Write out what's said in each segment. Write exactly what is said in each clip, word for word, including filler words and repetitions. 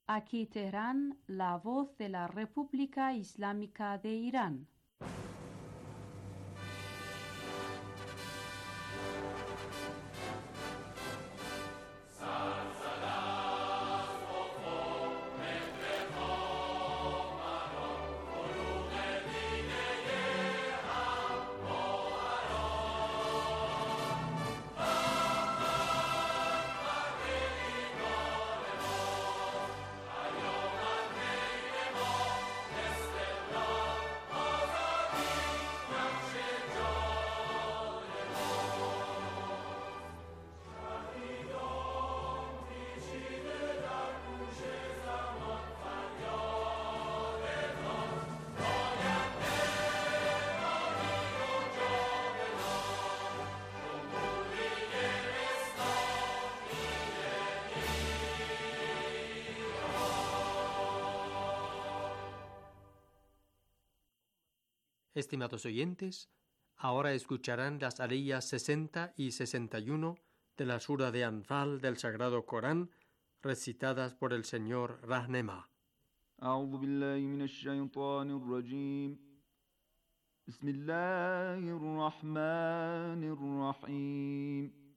Aquí Teherán, la voz de la República Islámica de Irán. Estimados oyentes, ahora escucharán las aliyas sesenta y sesenta y uno de la sura de Anfal del Sagrado Corán, recitadas por el señor Rahnema. أعوذ بالله من الشيطان الرجيم بسم الله الرحمن الرحيم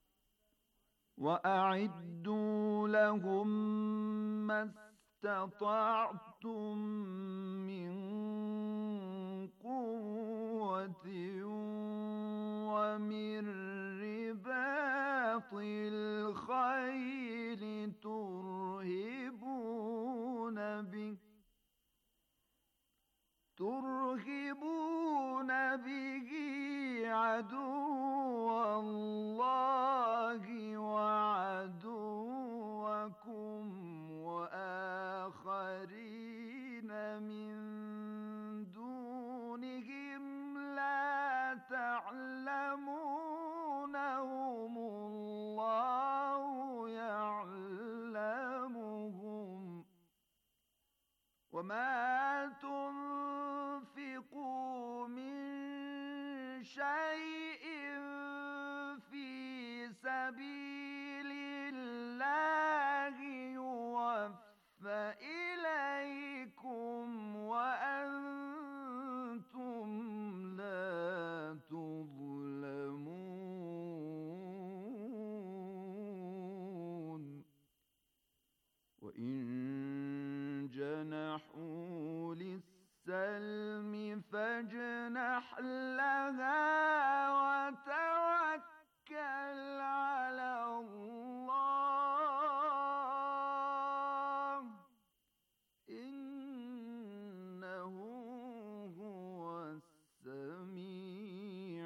وأعدوا لهم ما استطعتم من قوة ومن رباط الخيل ترهبون به ترهبون به عدو الله وعدوكم وآخرين من دونهم لا تعلمونهم الله يعلمهم وما تنفقوا من شيء في سبيل الله يوفى إليكم وأنتم لا تظلمون وإن جنحوا للسلم فاجنح لها وتوكل على الله إنه هو السميع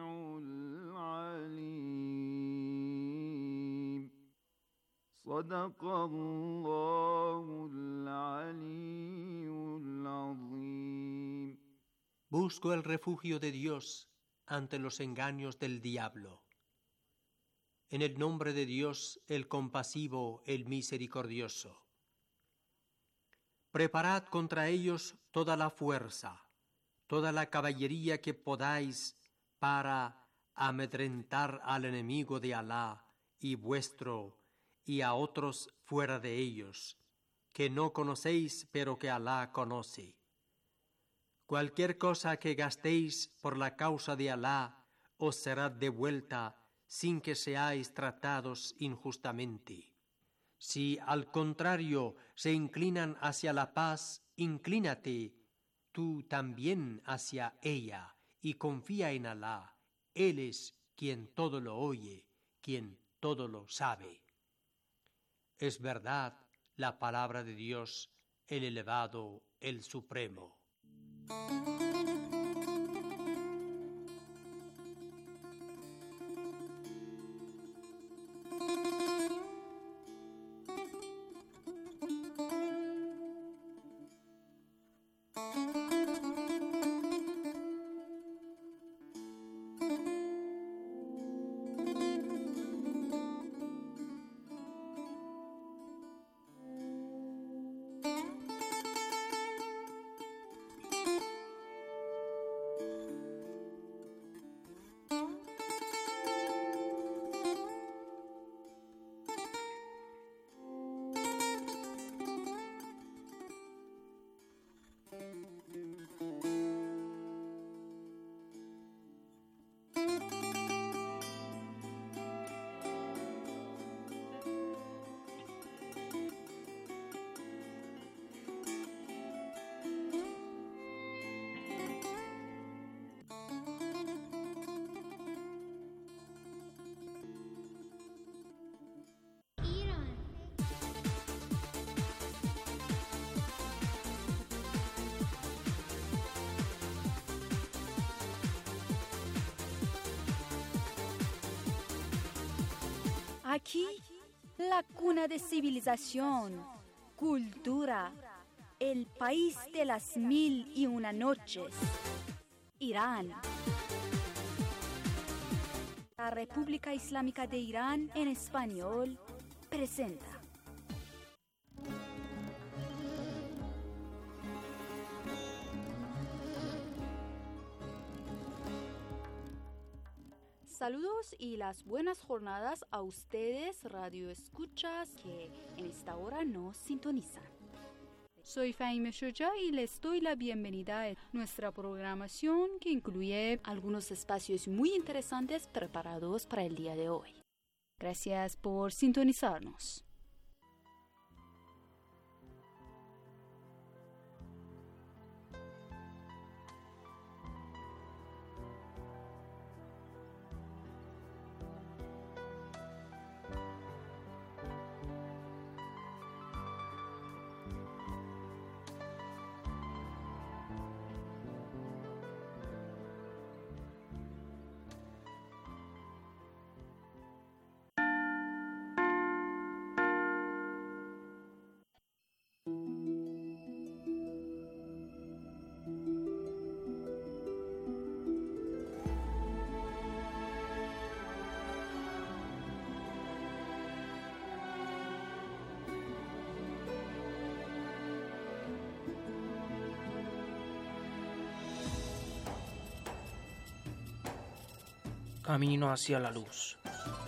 العليم صدق الله العلي العظيم. Busco el refugio de Dios ante los engaños del diablo. En el nombre de Dios, el compasivo, el misericordioso. Preparad contra ellos toda la fuerza, toda la caballería que podáis para amedrentar al enemigo de Alá y vuestro y a otros fuera de ellos, que no conocéis pero que Alá conoce. Cualquier cosa que gastéis por la causa de Alá os será devuelta sin que seáis tratados injustamente. Si al contrario se inclinan hacia la paz, inclínate tú también hacia ella y confía en Alá. Él es quien todo lo oye, quien todo lo sabe. Es verdad la palabra de Dios, el elevado, el supremo. Aquí, la cuna de civilización, cultura, el país de las mil y una noches, Irán. La República Islámica de Irán en español presenta. Saludos y las buenas jornadas a ustedes, radio escuchas, que en esta hora nos sintonizan. Soy Fahime Shoja y les doy la bienvenida a nuestra programación que incluye algunos espacios muy interesantes preparados para el día de hoy. Gracias por sintonizarnos. Camino hacia la luz.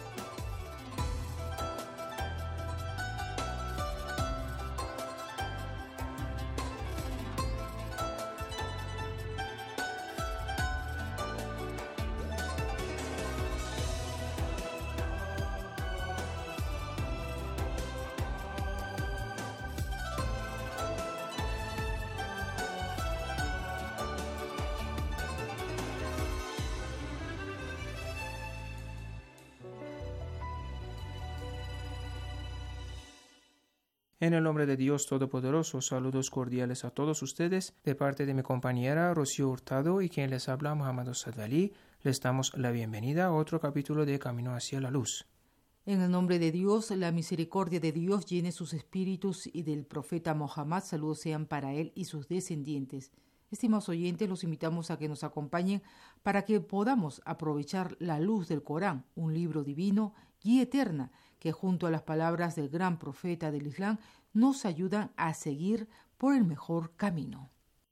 En el nombre de Dios Todopoderoso, saludos cordiales a todos ustedes, de parte de mi compañera Rocío Hurtado y quien les habla, Muhammad Sadali. Les damos la bienvenida a otro capítulo de Camino hacia la Luz. En el nombre de Dios, la misericordia de Dios llene sus espíritus y del profeta Mohammed, saludos sean para él y sus descendientes. Estimados oyentes, los invitamos a que nos acompañen para que podamos aprovechar la luz del Corán, un libro divino, guía eterna, que junto a las palabras del gran profeta del Islam nos ayudan a seguir por el mejor camino.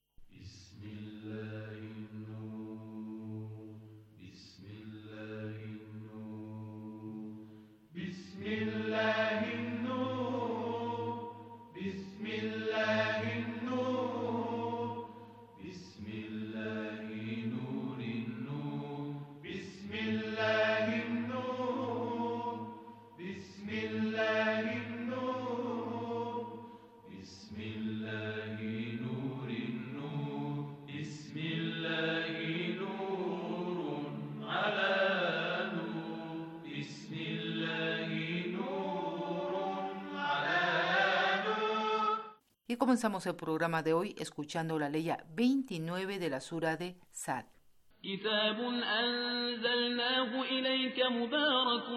Y comenzamos el programa de hoy escuchando la leya veintinueve de la sura de Sad. كتاب أنزلناه إليك مبارك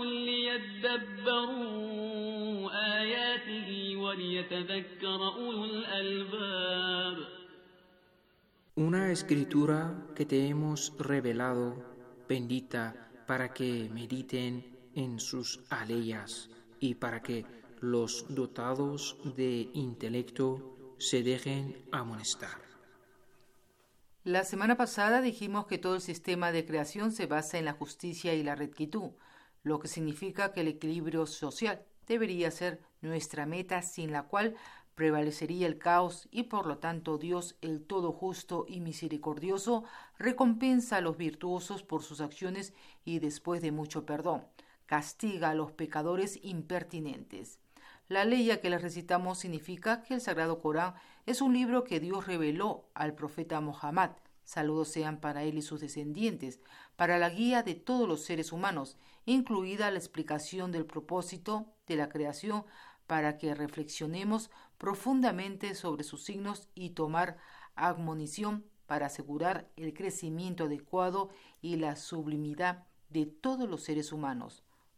ليدبروا آياته وليتذكر أولو الألباب. Una escritura que te hemos revelado, bendita, para que mediten en sus aleyas y para que los dotados de intelecto se dejen amonestar. La semana pasada dijimos que todo el sistema de creación se basa en la justicia y la rectitud, lo que significa que el equilibrio social debería ser nuestra meta, sin la cual prevalecería el caos y por lo tanto Dios, el todo justo y misericordioso, recompensa a los virtuosos por sus acciones y después de mucho perdón, castiga a los pecadores impertinentes. La ley que les recitamos significa que el Sagrado Corán es un libro que Dios reveló al profeta Mohammed, saludos sean para él y sus descendientes, para la guía de todos los seres humanos, incluida la explicación del propósito de la creación, para que reflexionemos profundamente sobre sus signos y tomar admonición para asegurar el crecimiento adecuado y la sublimidad de todos los seres humanos.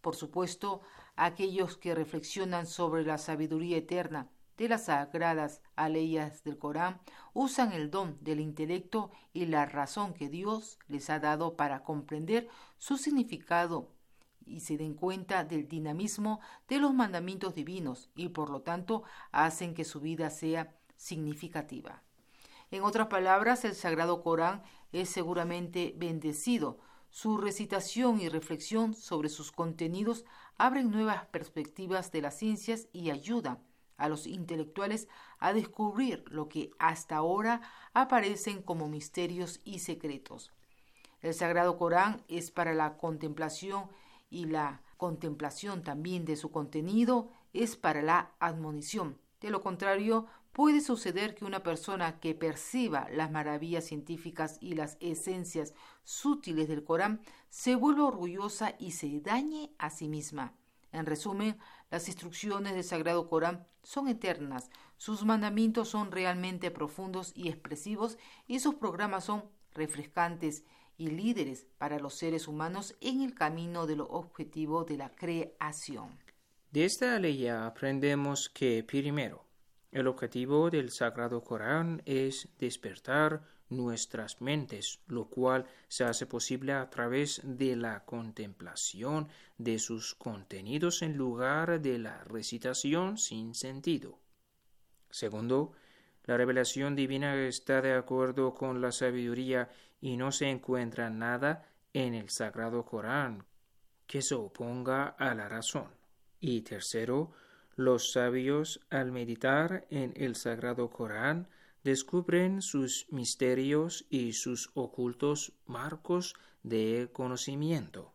Por supuesto, aquellos que reflexionan sobre la sabiduría eterna de las sagradas aleyas del Corán usan el don del intelecto y la razón que Dios les ha dado para comprender su significado y se den cuenta del dinamismo de los mandamientos divinos y por lo tanto hacen que su vida sea significativa. En otras palabras, el Sagrado Corán es seguramente bendecido. Su recitación y reflexión sobre sus contenidos abren nuevas perspectivas de las ciencias y ayudan a los intelectuales a descubrir lo que hasta ahora aparecen como misterios y secretos. El Sagrado Corán es para la contemplación y la contemplación también de su contenido es para la admonición. De lo contrario, puede suceder que una persona que perciba las maravillas científicas y las esencias sutiles del Corán se vuelva orgullosa y se dañe a sí misma. En resumen, las instrucciones del Sagrado Corán son eternas, sus mandamientos son realmente profundos y expresivos y sus programas son refrescantes y líderes para los seres humanos en el camino de lo objetivo de la creación. De esta ley aprendemos que, primero, el objetivo del Sagrado Corán es despertar nuestras mentes, lo cual se hace posible a través de la contemplación de sus contenidos en lugar de la recitación sin sentido. Segundo, la revelación divina está de acuerdo con la sabiduría y no se encuentra nada en el Sagrado Corán que se oponga a la razón. Y tercero, los sabios, al meditar en el Sagrado Corán, descubren sus misterios y sus ocultos marcos de conocimiento.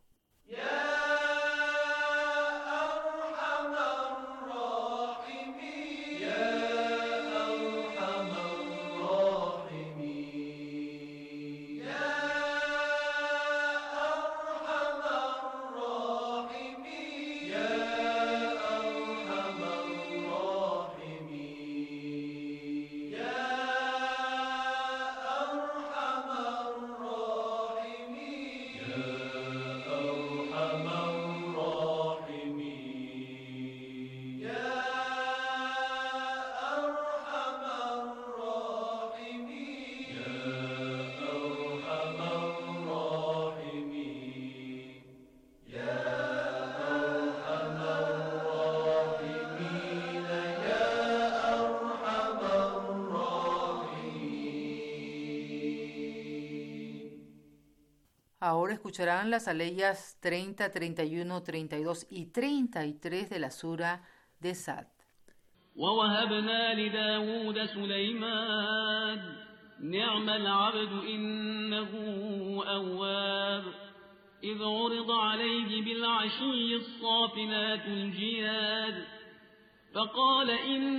Ahora escucharán las aleyas treinta, treinta y uno, treinta y dos y treinta y tres de la sura de Sad. ووهبنا لداود سليمان نعم العبد إنه أواب إذ عرض عليه بالعشي الصافنات الجياد فقال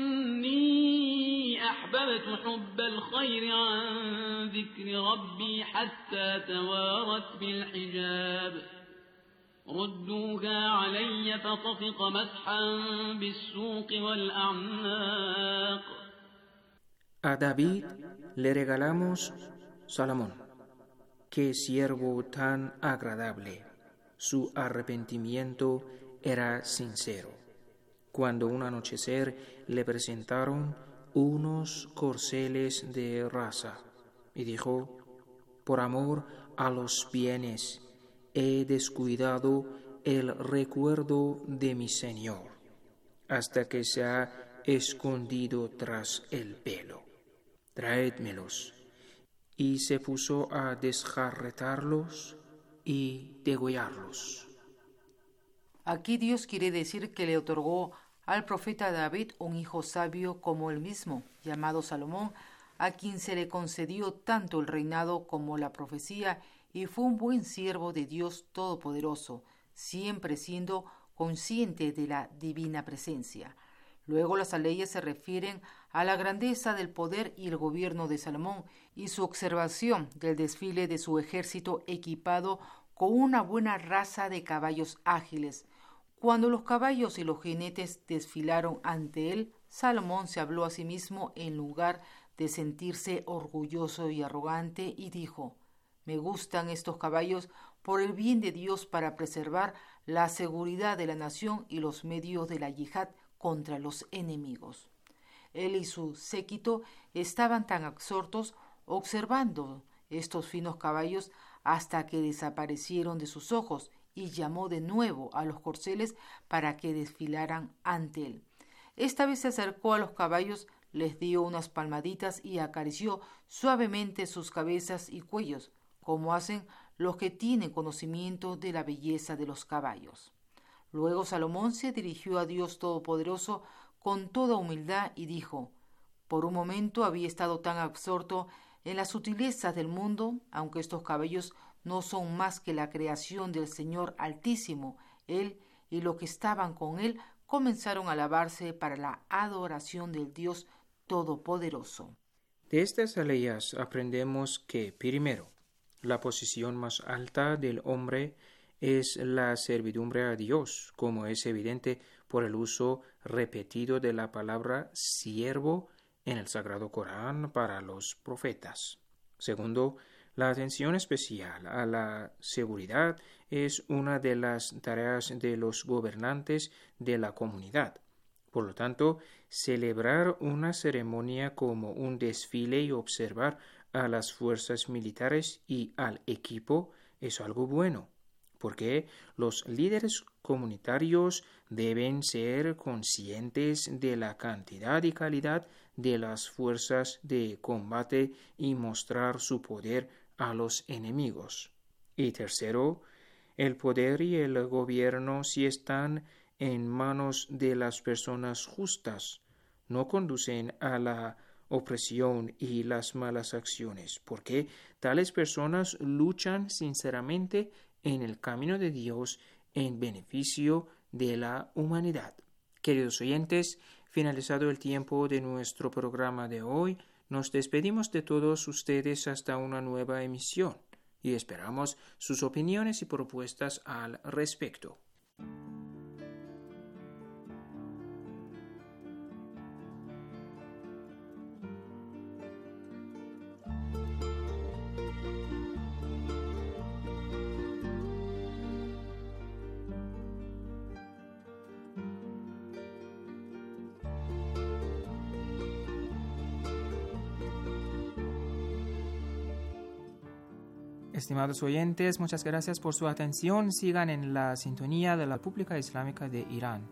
إني أحببت حب الخير عن ذكر ربي حتى توارت بالحجاب ردوها علي فطفق مسحا بالسوق والأعناق. A David le regalamos Salomón. Qué siervo tan agradable. Su arrepentimiento era sincero. Cuando un anochecer le presentaron unos corceles de raza, y dijo, por amor a los bienes, he descuidado el recuerdo de mi Señor, hasta que se ha escondido tras el velo. Traédmelos. Y se puso a desjarretarlos y degollarlos. Aquí Dios quiere decir que le otorgó al profeta David un hijo sabio como él mismo, llamado Salomón, a quien se le concedió tanto el reinado como la profecía, y fue un buen siervo de Dios Todopoderoso, siempre siendo consciente de la divina presencia. Luego las aleyas se refieren a la grandeza del poder y el gobierno de Salomón y su observación del desfile de su ejército equipado con una buena raza de caballos ágiles. Cuando los caballos y los jinetes desfilaron ante él, Salomón se habló a sí mismo en lugar de sentirse orgulloso y arrogante y dijo: me gustan estos caballos por el bien de Dios para preservar la seguridad de la nación y los medios de la yihad contra los enemigos. Él y su séquito estaban tan absortos observando estos finos caballos hasta que desaparecieron de sus ojos, y llamó de nuevo a los corceles para que desfilaran ante él. Esta vez se acercó a los caballos, les dio unas palmaditas y acarició suavemente sus cabezas y cuellos, como hacen los que tienen conocimiento de la belleza de los caballos. Luego Salomón se dirigió a Dios Todopoderoso con toda humildad y dijo: por un momento había estado tan absorto en las sutilezas del mundo, aunque estos caballos no son más que la creación del Señor Altísimo. Él y los que estaban con él comenzaron a alabarse para la adoración del Dios Todopoderoso. De estas aleyas aprendemos que, primero, la posición más alta del hombre es la servidumbre a Dios, como es evidente por el uso repetido de la palabra siervo en el Sagrado Corán para los profetas. Segundo, la atención especial a la seguridad es una de las tareas de los gobernantes de la comunidad. Por lo tanto, celebrar una ceremonia como un desfile y observar a las fuerzas militares y al equipo es algo bueno, porque los líderes comunitarios deben ser conscientes de la cantidad y calidad de las fuerzas de combate y mostrar su poder a los enemigos. Y tercero, el poder y el gobierno, si están en manos de las personas justas, no conducen a la opresión y las malas acciones, porque tales personas luchan sinceramente en el camino de Dios en beneficio de la humanidad. Queridos oyentes, finalizado el tiempo de nuestro programa de hoy, nos despedimos de todos ustedes hasta una nueva emisión y esperamos sus opiniones y propuestas al respecto. Estimados oyentes, muchas gracias por su atención. Sigan en la sintonía de la República Islámica de Irán.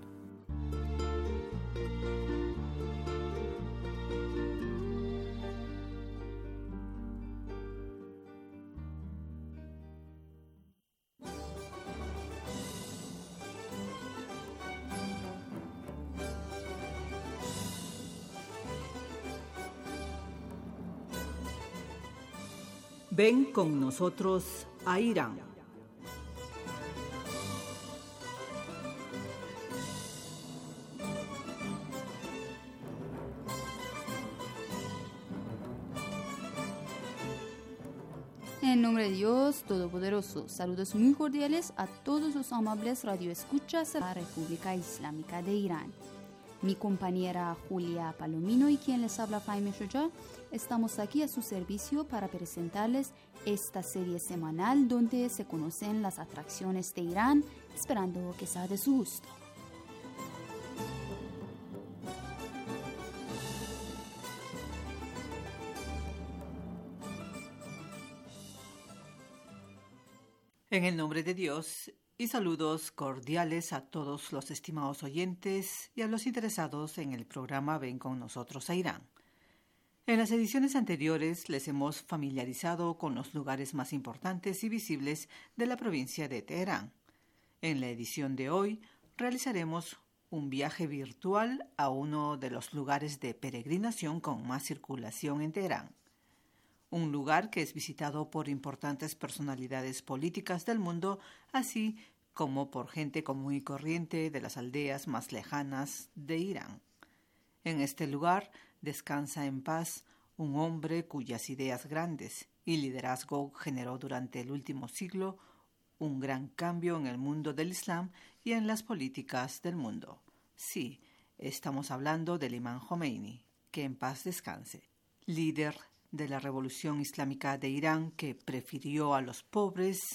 Ven con nosotros a Irán. En nombre de Dios Todopoderoso, saludos muy cordiales a todos los amables radioescuchas de la República Islámica de Irán. Mi compañera Julia Palomino y quien les habla Fahime Shoja, estamos aquí a su servicio para presentarles esta serie semanal donde se conocen las atracciones de Irán, esperando que sea de su gusto. En el nombre de Dios y saludos cordiales a todos los estimados oyentes y a los interesados en el programa Ven con nosotros a Irán. En las ediciones anteriores les hemos familiarizado con los lugares más importantes y visibles de la provincia de Teherán. En la edición de hoy realizaremos un viaje virtual a uno de los lugares de peregrinación con más circulación en Teherán. Un lugar que es visitado por importantes personalidades políticas del mundo, así como por gente común y corriente de las aldeas más lejanas de Irán. En este lugar descansa en paz un hombre cuyas ideas grandes y liderazgo generó durante el último siglo un gran cambio en el mundo del Islam y en las políticas del mundo. Sí, estamos hablando del Imam Jomeini, que en paz descanse, líder de la Revolución Islámica de Irán, que prefirió a los pobres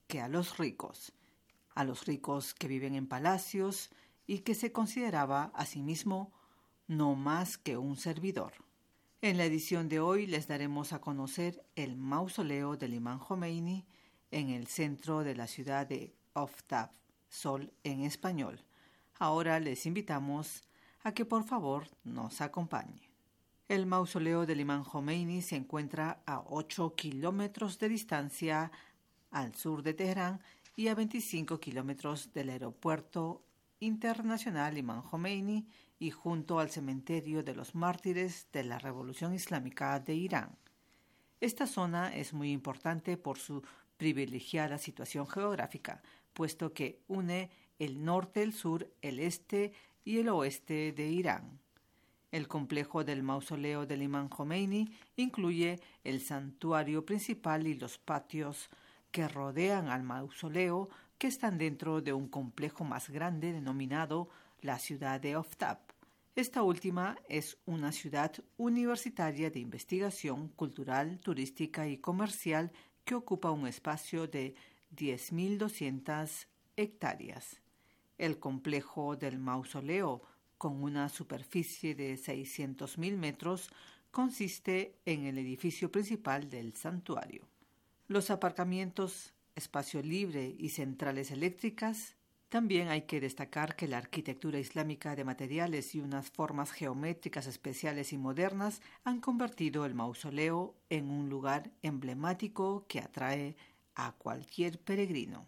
que a los ricos, a los ricos que viven en palacios y que se consideraba a sí mismo no más que un servidor. En la edición de hoy les daremos a conocer el mausoleo del Imam Jomeini en el centro de la ciudad de Oftab, Sol en español. Ahora les invitamos a que por favor nos acompañen. El mausoleo del Imam Jomeini se encuentra a ocho kilómetros de distancia al sur de Teherán y a veinticinco kilómetros del aeropuerto internacional Imam Jomeini y junto al cementerio de los mártires de la Revolución Islámica de Irán. Esta zona es muy importante por su privilegiada situación geográfica, puesto que une el norte, el sur, el este y el oeste de Irán. El complejo del mausoleo del Imam Jomeini incluye el santuario principal y los patios que rodean al mausoleo, que están dentro de un complejo más grande denominado la ciudad de Oftab. Esta última es una ciudad universitaria de investigación cultural, turística y comercial que ocupa un espacio de diez mil doscientas hectáreas. El complejo del mausoleo, con una superficie de seiscientos mil metros, consiste en el edificio principal del santuario. Los aparcamientos, espacio libre y centrales eléctricas. También hay que destacar que la arquitectura islámica de materiales y unas formas geométricas especiales y modernas han convertido el mausoleo en un lugar emblemático que atrae a cualquier peregrino.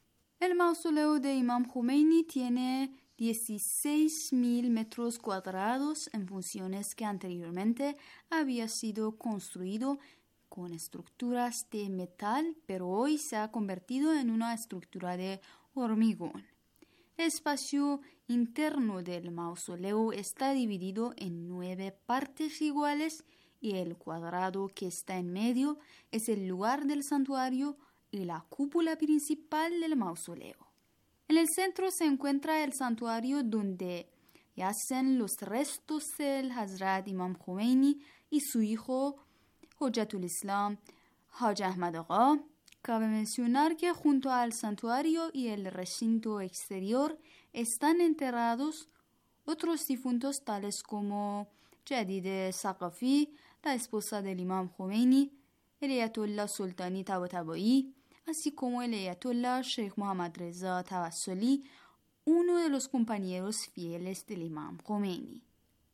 El mausoleo de Imam Jomeini tiene dieciséis mil metros cuadrados en funciones que anteriormente había sido construido con estructuras de metal, pero hoy se ha convertido en una estructura de hormigón. El espacio interno del mausoleo está dividido en nueve partes iguales y el cuadrado que está en medio es el lugar del santuario y la cúpula principal del mausoleo. En el centro se encuentra el santuario donde yacen los restos del Hazrat Imam Jomeini y su hijo Hujjatul Islam Haj Ahmad Agha. Cabe mencionar que junto al santuario y el recinto exterior están enterrados otros difuntos tales como Jadid Saqafi, la esposa del Imam Jomeini, el Ayatollah Sultani Tabatabai, así como el Ayatollah Sheikh Mohammad Reza Tawassuli, uno de los compañeros fieles del Imam Jomeini.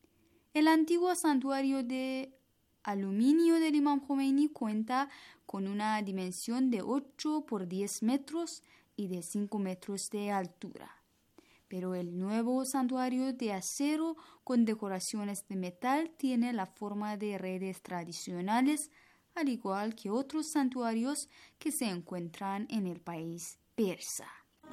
El antiguo santuario de aluminio del Imam Jomeini cuenta con una dimensión de ocho por diez metros y de cinco metros de altura. Pero el nuevo santuario de acero con decoraciones de metal tiene la forma de redes tradicionales, al igual que otros santuarios que se encuentran en el país persa.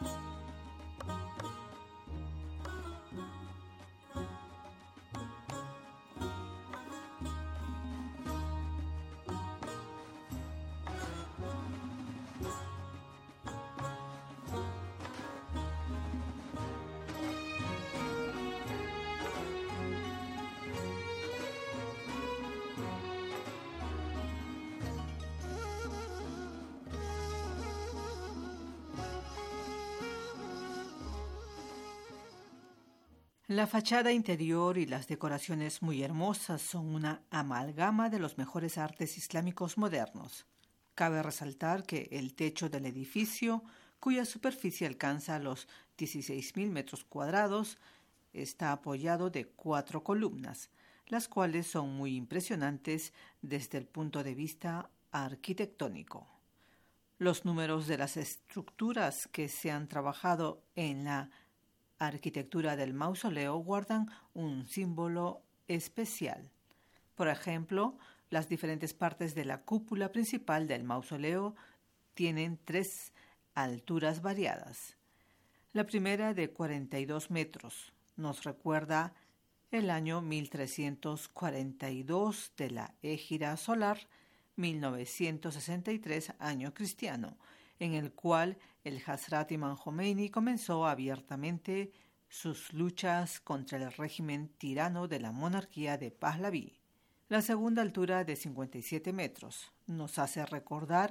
La fachada interior y las decoraciones muy hermosas son una amalgama de los mejores artes islámicos modernos. Cabe resaltar que el techo del edificio, cuya superficie alcanza los dieciséis mil metros cuadrados, está apoyado de cuatro columnas, las cuales son muy impresionantes desde el punto de vista arquitectónico. Los números de las estructuras que se han trabajado en la arquitectura del mausoleo guardan un símbolo especial. Por ejemplo, las diferentes partes de la cúpula principal del mausoleo tienen tres alturas variadas. La primera, de cuarenta y dos metros, nos recuerda el año mil trescientos cuarenta y dos de la Égira solar, mil novecientos sesenta y tres año cristiano, en el cual el Hazrat Imam Jomeini comenzó abiertamente sus luchas contra el régimen tirano de la monarquía de Pahlaví. La segunda altura, de cincuenta y siete metros, nos hace recordar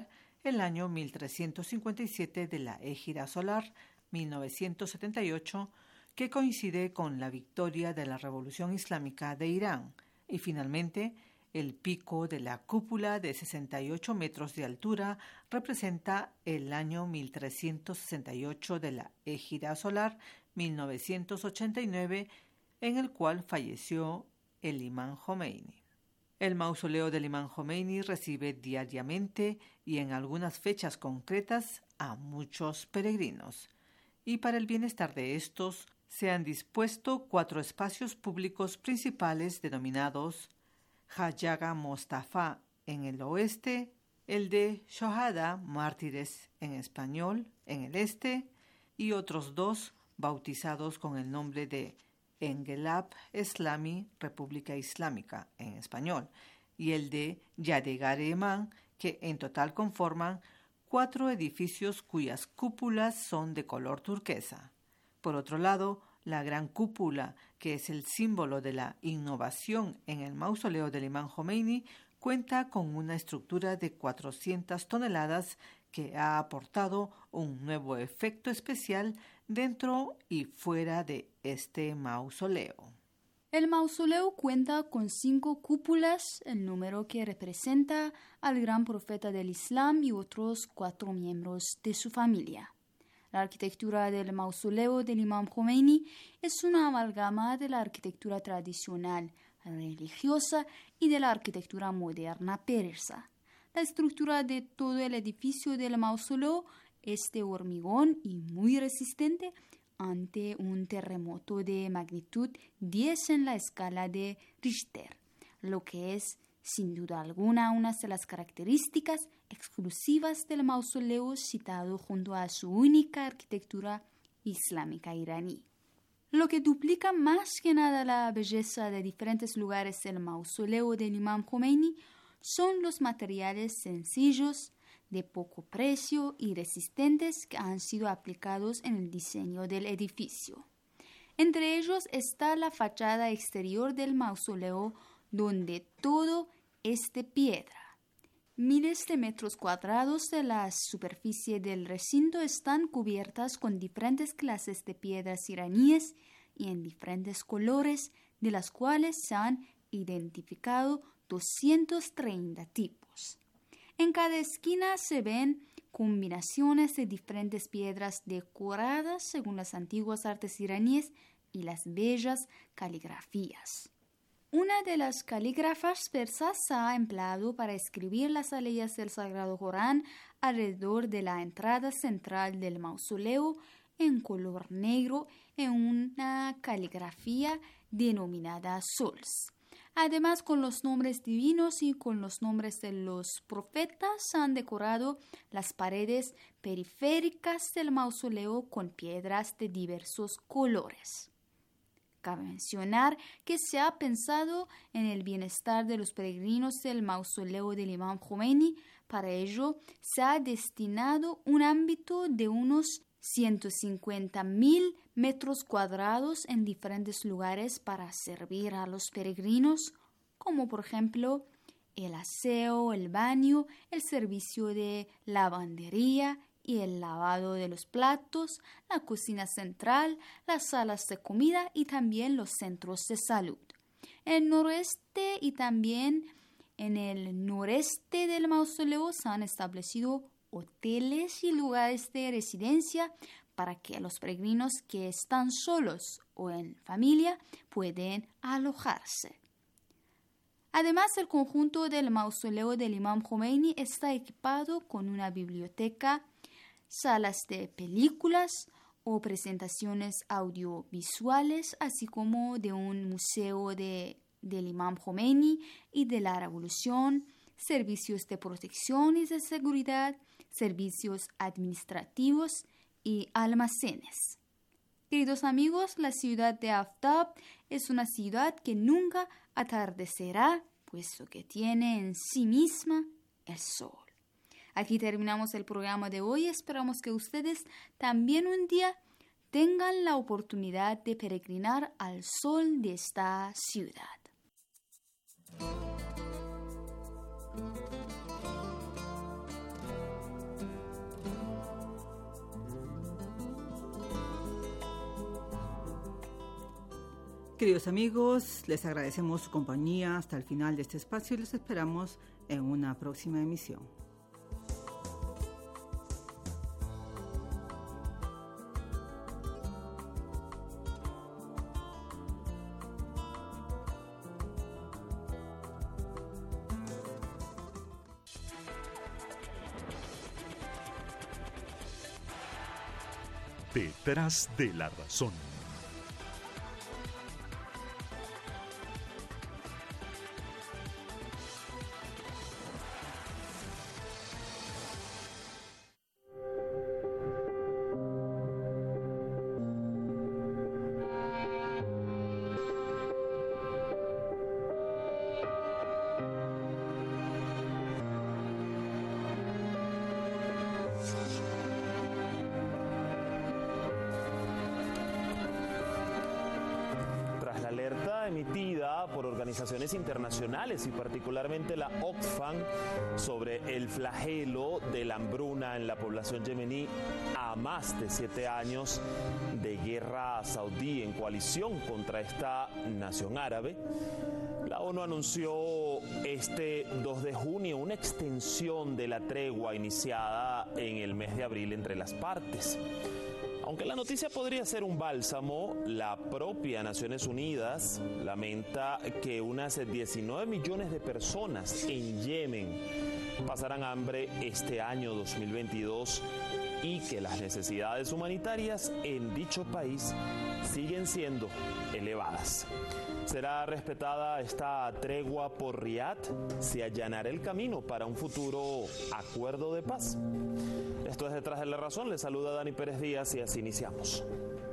el año mil trescientos cincuenta y siete de la Égira Solar, mil novecientos setenta y ocho, que coincide con la victoria de la Revolución Islámica de Irán, y finalmente el pico de la cúpula de sesenta y ocho metros de altura representa el año mil trescientos sesenta y ocho de la Égira Solar, mil novecientos ochenta y nueve, en el cual falleció el imán Jomeini. El mausoleo del imán Jomeini recibe diariamente y en algunas fechas concretas a muchos peregrinos, y para el bienestar de estos se han dispuesto cuatro espacios públicos principales denominados Hayaga Mostafa en el oeste, el de Shohada Mártires en español en el este, y otros dos bautizados con el nombre de Engelab Eslami, República Islámica en español, y el de Yadegare Eman, que en total conforman cuatro edificios cuyas cúpulas son de color turquesa. Por otro lado, la gran cúpula, que es el símbolo de la innovación en el mausoleo del imán Jomeini, cuenta con una estructura de cuatrocientas toneladas que ha aportado un nuevo efecto especial dentro y fuera de este mausoleo. El mausoleo cuenta con cinco cúpulas, el número que representa al gran profeta del Islam y otros cuatro miembros de su familia. La arquitectura del mausoleo del imán Jomeini es una amalgama de la arquitectura tradicional religiosa y de la arquitectura moderna persa. La estructura de todo el edificio del mausoleo es de hormigón y muy resistente ante un terremoto de magnitud diez en la escala de Richter, lo que es sin duda alguna una de las características exclusivas del mausoleo citado junto a su única arquitectura islámica iraní. Lo que duplica más que nada la belleza de diferentes lugares del mausoleo del imán Jomeini son los materiales sencillos, de poco precio y resistentes que han sido aplicados en el diseño del edificio. Entre ellos está la fachada exterior del mausoleo, donde todo es de piedra. Miles de metros cuadrados de la superficie del recinto están cubiertas con diferentes clases de piedras iraníes y en diferentes colores, de las cuales se han identificado doscientos treinta tipos. En cada esquina se ven combinaciones de diferentes piedras decoradas según las antiguas artes iraníes y las bellas caligrafías. Una de las calígrafas persas se ha empleado para escribir las aleyas del Sagrado Corán alrededor de la entrada central del mausoleo en color negro en una caligrafía denominada sols. Además, con los nombres divinos y con los nombres de los profetas han decorado las paredes periféricas del mausoleo con piedras de diversos colores. Cabe mencionar que se ha pensado en el bienestar de los peregrinos del mausoleo del imán Jomeini. Para ello, se ha destinado un ámbito de unos ciento cincuenta mil metros cuadrados en diferentes lugares para servir a los peregrinos, como por ejemplo el aseo, el baño, el servicio de lavandería y el lavado de los platos, la cocina central, las salas de comida y también los centros de salud. En el noroeste y también en el noreste del mausoleo se han establecido hoteles y lugares de residencia para que los peregrinos que están solos o en familia pueden alojarse. Además, el conjunto del mausoleo del imán Jomeini está equipado con una biblioteca, salas de películas o presentaciones audiovisuales, así como de un museo de, del imán Jomeini y de la Revolución, servicios de protección y de seguridad, servicios administrativos y almacenes. Queridos amigos, la ciudad de Aftab es una ciudad que nunca atardecerá, puesto que tiene en sí misma el sol. Aquí terminamos el programa de hoy. Esperamos que ustedes también un día tengan la oportunidad de peregrinar al sol de esta ciudad. Queridos amigos, les agradecemos su compañía hasta el final de este espacio y los esperamos en una próxima emisión. Detrás de la razón. Emitida por organizaciones internacionales y particularmente la Oxfam sobre el flagelo de la hambruna en la población yemení a más de siete años de guerra saudí en coalición contra esta nación árabe. La ONU anunció este dos de junio una extensión de la tregua iniciada en el mes de abril entre las partes. Aunque la noticia podría ser un bálsamo, la propia Naciones Unidas lamenta que unas diecinueve millones de personas en Yemen pasarán hambre este año dos mil veintidós y que las necesidades humanitarias en dicho país siguen siendo elevadas. ¿Será respetada esta tregua por Riad? ¿Se allanará el camino para un futuro acuerdo de paz? Esto es Detrás de la Razón. Les saluda Dani Pérez Díaz y así iniciamos.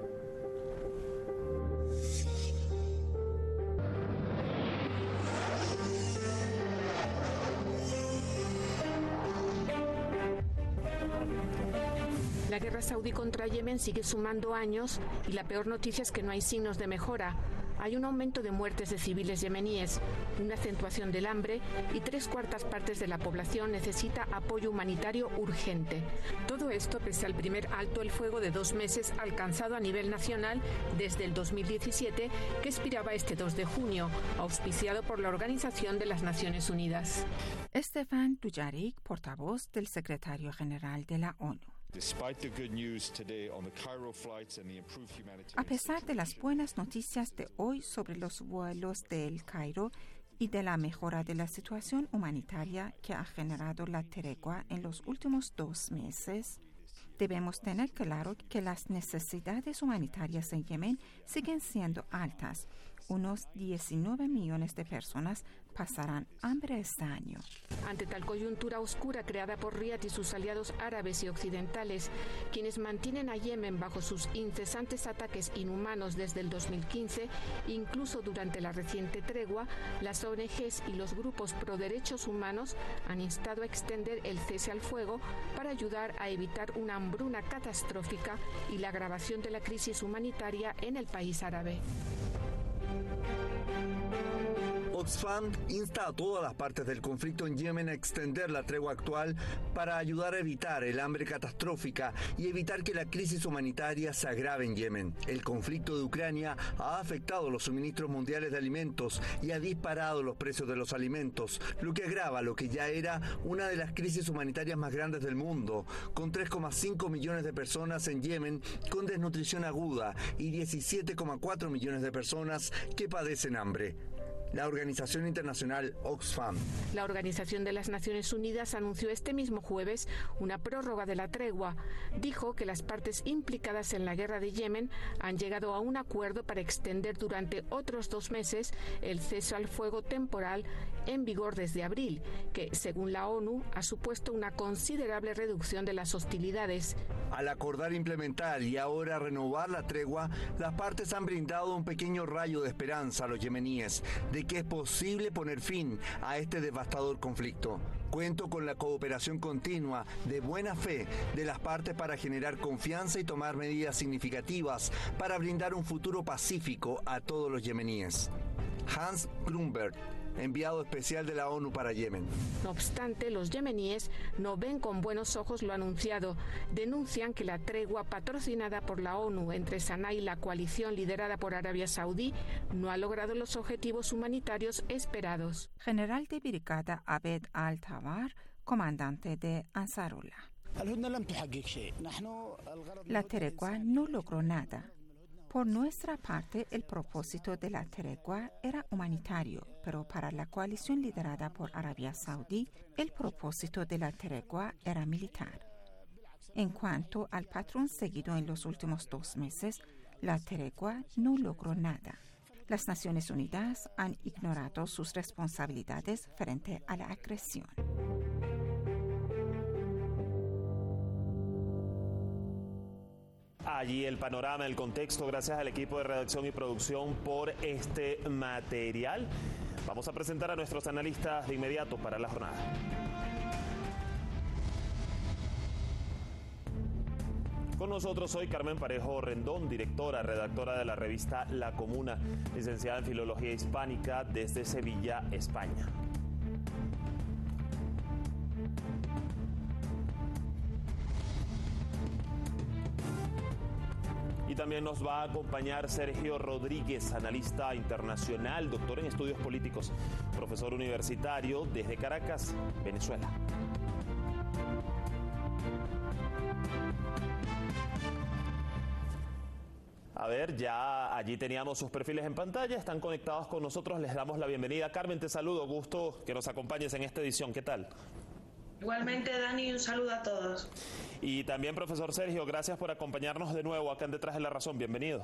La guerra saudí contra Yemen sigue sumando años y la peor noticia es que no hay signos de mejora. Hay un aumento de muertes de civiles yemeníes, una acentuación del hambre y tres cuartas partes de la población necesita apoyo humanitario urgente. Todo esto pese al primer alto el fuego de dos meses alcanzado a nivel nacional desde el dos mil diecisiete, que expiraba este dos de junio, auspiciado por la Organización de las Naciones Unidas. Stefan Dujarric, portavoz del secretario general de la ONU. A pesar de las buenas noticias de hoy sobre los vuelos del Cairo y de la mejora de la situación humanitaria que ha generado la tregua en los últimos dos meses, debemos tener claro que las necesidades humanitarias en Yemen siguen siendo altas. Unos diecinueve millones de personas pasarán hambre este año. Ante tal coyuntura oscura creada por Riad y sus aliados árabes y occidentales, quienes mantienen a Yemen bajo sus incesantes ataques inhumanos desde el dos mil quince, incluso durante la reciente tregua, las O N Ges y los grupos pro derechos humanos han instado a extender el cese al fuego para ayudar a evitar una hambruna catastrófica y la agravación de la crisis humanitaria en el país árabe. Oxfam insta a todas las partes del conflicto en Yemen a extender la tregua actual para ayudar a evitar el hambre catastrófica y evitar que la crisis humanitaria se agrave en Yemen. El conflicto de Ucrania ha afectado los suministros mundiales de alimentos y ha disparado los precios de los alimentos, lo que agrava lo que ya era una de las crisis humanitarias más grandes del mundo, con tres coma cinco millones de personas en Yemen con desnutrición aguda y diecisiete coma cuatro millones de personas que padecen hambre. La organización internacional Oxfam. La Organización de las Naciones Unidas anunció este mismo jueves una prórroga de la tregua. Dijo que las partes implicadas en la guerra de Yemen han llegado a un acuerdo para extender durante otros dos meses el cese al fuego temporal en vigor desde abril, que, según la ONU, ha supuesto una considerable reducción de las hostilidades. Al acordar implementar y ahora renovar la tregua, las partes han brindado un pequeño rayo de esperanza a los yemeníes de que es posible poner fin a este devastador conflicto. Cuento con la cooperación continua de buena fe de las partes para generar confianza y tomar medidas significativas para brindar un futuro pacífico a todos los yemeníes. Hans Grunberg, enviado especial de la ONU para Yemen. No obstante, los yemeníes no ven con buenos ojos lo anunciado. Denuncian que la tregua patrocinada por la ONU entre Sanaa y la coalición liderada por Arabia Saudí no ha logrado los objetivos humanitarios esperados. General de Brigada Abed Al-Tawar, comandante de Ansarullah. La tregua no logró nada. Por nuestra parte, el propósito de la tregua era humanitario, pero para la coalición liderada por Arabia Saudí, el propósito de la tregua era militar. En cuanto al patrón seguido en los últimos dos meses, la tregua no logró nada. Las Naciones Unidas han ignorado sus responsabilidades frente a la agresión. Allí el panorama, el contexto, gracias al equipo de redacción y producción por este material. Vamos a presentar a nuestros analistas de inmediato para la jornada. Con nosotros hoy Carmen Parejo Rendón, directora, redactora de la revista La Comuna, licenciada en Filología Hispánica desde Sevilla, España. Y también nos va a acompañar Sergio Rodríguez, analista internacional, doctor en estudios políticos, profesor universitario desde Caracas, Venezuela. A ver, ya allí teníamos sus perfiles en pantalla, están conectados con nosotros, les damos la bienvenida. Carmen, te saludo, gusto que nos acompañes en esta edición, ¿qué tal? Igualmente, Dani, un saludo a todos. Y también, profesor Sergio, gracias por acompañarnos de nuevo acá en Detrás de la Razón. Bienvenido.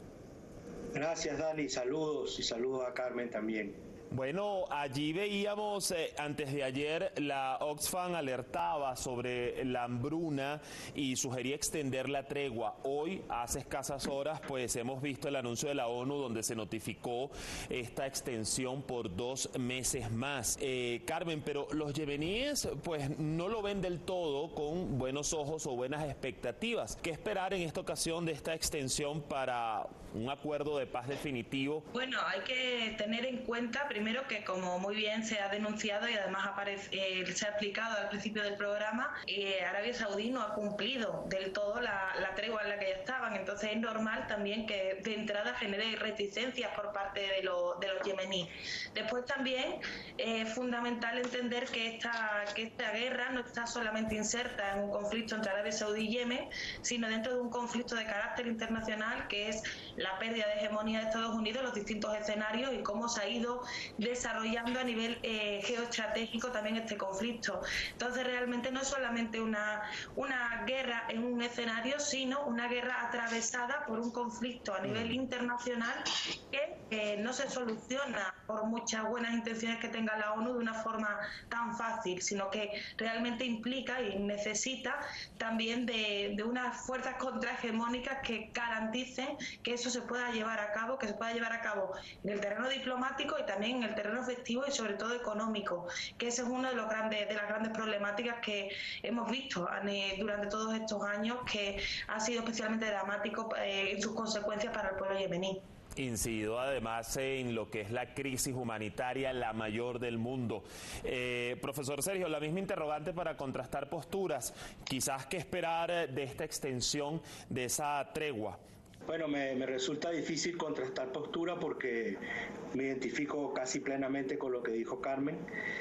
Gracias, Dani. Saludos y saludos a Carmen también. Bueno, allí veíamos, eh, antes de ayer, la Oxfam alertaba sobre la hambruna y sugería extender la tregua. Hoy, hace escasas horas, pues hemos visto el anuncio de la ONU donde se notificó esta extensión por dos meses más. Eh, Carmen, pero los yemeníes pues no lo ven del todo con buenos ojos o buenas expectativas. ¿Qué esperar en esta ocasión de esta extensión para un acuerdo de paz definitivo? Bueno, hay que tener en cuenta primero que, como muy bien se ha denunciado y además aparece, eh, se ha explicado al principio del programa, eh, Arabia Saudí no ha cumplido del todo la, la tregua en la que ya estaban. Entonces es normal también que de entrada genere reticencias por parte de, lo, de los yemeníes. Después también eh, es fundamental entender que esta, que esta guerra no está solamente inserta en un conflicto entre Arabia Saudí y Yemen, sino dentro de un conflicto de carácter internacional que es la pérdida de hegemonía de Estados Unidos en los distintos escenarios y cómo se ha ido desarrollando a nivel eh, geoestratégico también este conflicto. Entonces realmente no es solamente una, una guerra en un escenario, sino una guerra atravesada por un conflicto a nivel internacional que eh, no se soluciona por muchas buenas intenciones que tenga la ONU de una forma tan fácil, sino que realmente implica y necesita también de, de unas fuerzas contrahegemónicas que garanticen que eso se pueda llevar a cabo, que se pueda llevar a cabo en el terreno diplomático y también en el terreno efectivo y sobre todo económico, que ese es uno de los grandes de las grandes problemáticas que hemos visto durante todos estos años, que ha sido especialmente dramático eh, en sus consecuencias para el pueblo yemení. Incidió además en lo que es la crisis humanitaria, la mayor del mundo. Eh, profesor Sergio, la misma interrogante para contrastar posturas. Quizás qué esperar de esta extensión de esa tregua. Bueno, me, me resulta difícil contrastar postura porque me identifico casi plenamente con lo que dijo Carmen.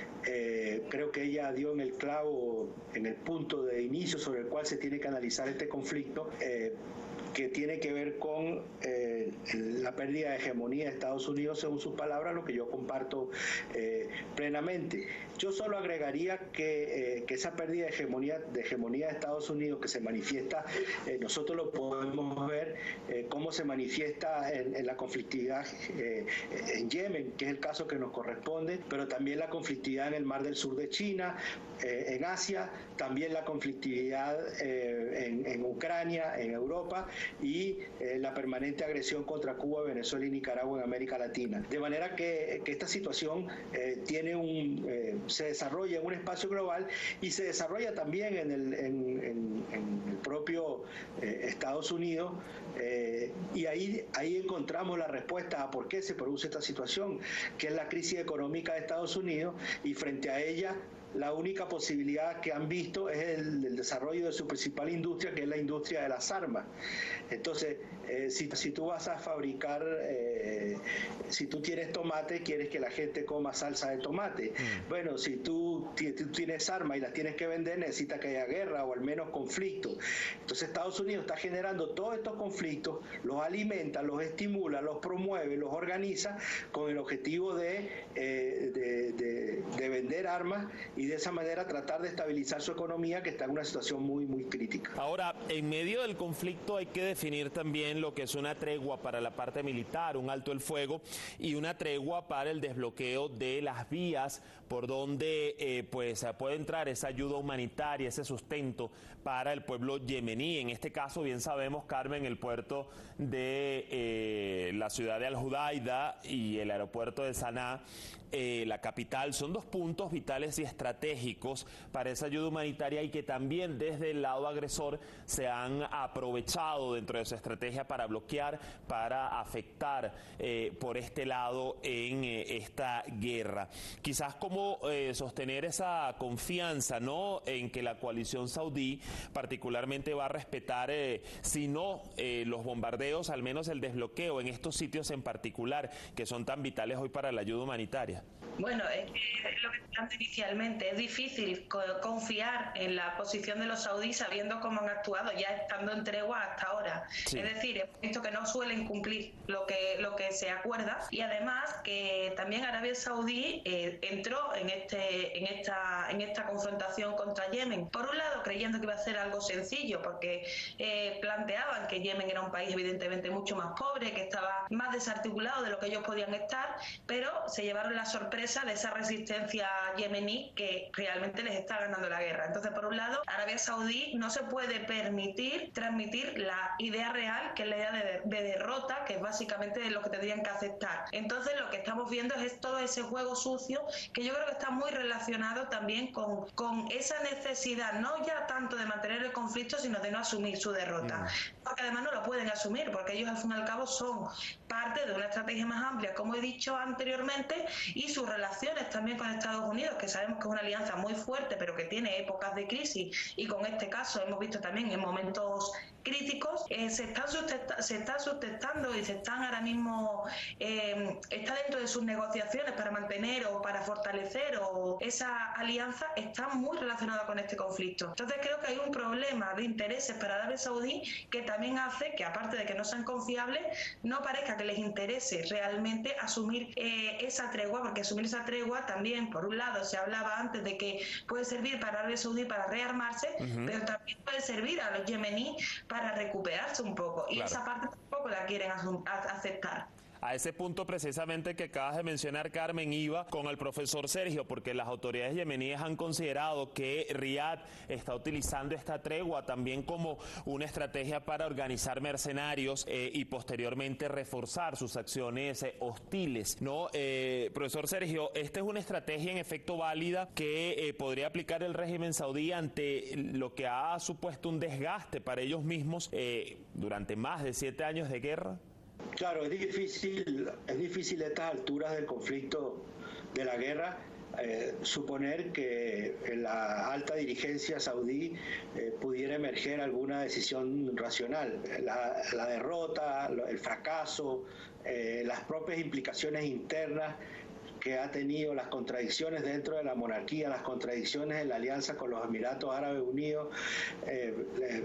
Eh, creo que ella dio en el clavo, en el punto de inicio sobre el cual se tiene que analizar este conflicto, eh, que tiene que ver con eh, la pérdida de hegemonía de Estados Unidos, según sus palabras, lo que yo comparto eh, plenamente. Yo solo agregaría que, eh, que esa pérdida de hegemonía, de hegemonía de Estados Unidos que se manifiesta, eh, nosotros lo podemos ver eh, cómo se manifiesta en, en la conflictividad eh, en Yemen, que es el caso que nos corresponde, pero también la conflictividad en el Mar del Sur de China, eh, en Asia, también la conflictividad eh, en, en Ucrania, en Europa, y eh, la permanente agresión contra Cuba, Venezuela y Nicaragua en América Latina. De manera que, que esta situación eh, tiene un, eh, se desarrolla en un espacio global y se desarrolla también en el, en, en, en el propio eh, Estados Unidos, eh, y ahí, ahí encontramos la respuesta a por qué se produce esta situación, que es la crisis económica de Estados Unidos, y frente a ella la única posibilidad que han visto es el, el desarrollo de su principal industria, que es la industria de las armas. Entonces, eh, si, si tú vas a fabricar, eh, si tú tienes tomate, quieres que la gente coma salsa de tomate. Mm. Bueno, si tú, tú tienes armas y las tienes que vender, necesitas que haya guerra o al menos conflicto. Entonces Estados Unidos está generando todos estos conflictos, los alimenta, los estimula, los promueve, los organiza con el objetivo de, eh, de, de, de vender armas y de esa manera tratar de estabilizar su economía, que está en una situación muy, muy crítica. Ahora, en medio del conflicto hay que definir también lo que es una tregua para la parte militar, un alto el fuego, y una tregua para el desbloqueo de las vías por donde eh, pues puede entrar esa ayuda humanitaria, ese sustento para el pueblo yemení. En este caso, bien sabemos, Carmen, el puerto de eh, la ciudad de Al-Judaida y el aeropuerto de Saná, eh, la capital, son dos puntos vitales y estratégicos para esa ayuda humanitaria, y que también desde el lado agresor se han aprovechado dentro de su estrategia para bloquear, para afectar eh, por este lado en eh, esta guerra. Quizás cómo eh, sostener esa confianza, ¿no?, en que la coalición saudí particularmente va a respetar, eh, si no eh, los bombardeos, al menos el desbloqueo en estos sitios en particular, que son tan vitales hoy para la ayuda humanitaria. Bueno, es lo que planteé inicialmente, es difícil confiar en la posición de los saudíes sabiendo cómo han actuado, ya estando en tregua hasta ahora. Sí. Es decir, hemos visto que no suelen cumplir lo que lo que se acuerda, y además que también Arabia Saudí eh, entró en este en esta en esta confrontación contra Yemen, por un lado creyendo que iba a ser algo sencillo, porque eh, planteaban que Yemen era un país evidentemente mucho más pobre, que estaba más desarticulado de lo que ellos podían estar, pero se llevaron la sorpresa de esa resistencia yemení que realmente les está ganando la guerra. Entonces, por un lado, Arabia Saudí no se puede permitir transmitir la idea real, que es la idea de, de derrota, que es básicamente lo que tendrían que aceptar. Entonces, lo que estamos viendo es todo ese juego sucio, que yo creo que está muy relacionado también con, con esa necesidad, no ya tanto de mantener el conflicto, sino de no asumir su derrota. Mm. Porque además no lo pueden asumir, porque ellos al fin y al cabo son parte de una estrategia más amplia, como he dicho anteriormente, y sus relaciones también con Estados Unidos, que sabemos que es una alianza muy fuerte, pero que tiene épocas de crisis, y con este caso hemos visto también en momentos críticos, eh, se están sustenta, se está sustentando y se están ahora mismo, eh, está dentro de sus negociaciones para mantener o para fortalecer o esa alianza, está muy relacionada con este conflicto. Entonces creo que hay un problema de intereses para Arabia Saudí que también hace que, aparte de que no sean confiables, no parezca que les interese realmente asumir eh, esa tregua, porque asumir esa tregua también, por un lado, se hablaba antes de que puede servir para Arabia Saudí para rearmarse, uh-huh. pero también puede servir a los yemeníes para recuperarse un poco, y claro, esa parte tampoco la quieren aceptar. A ese punto precisamente que acabas de mencionar, Carmen, iba con el profesor Sergio, porque las autoridades yemeníes han considerado que Riad está utilizando esta tregua también como una estrategia para organizar mercenarios eh, y posteriormente reforzar sus acciones eh, hostiles, ¿no? Eh, profesor Sergio, ¿esta es una estrategia en efecto válida que eh, podría aplicar el régimen saudí ante lo que ha supuesto un desgaste para ellos mismos eh, durante más de siete años de guerra? Claro, es difícil, es difícil a estas alturas del conflicto, de la guerra, eh, suponer que en la alta dirigencia saudí eh, pudiera emerger alguna decisión racional. La, la derrota, el fracaso, eh, las propias implicaciones internas que ha tenido, las contradicciones dentro de la monarquía, las contradicciones en la alianza con los Emiratos Árabes Unidos, eh, eh,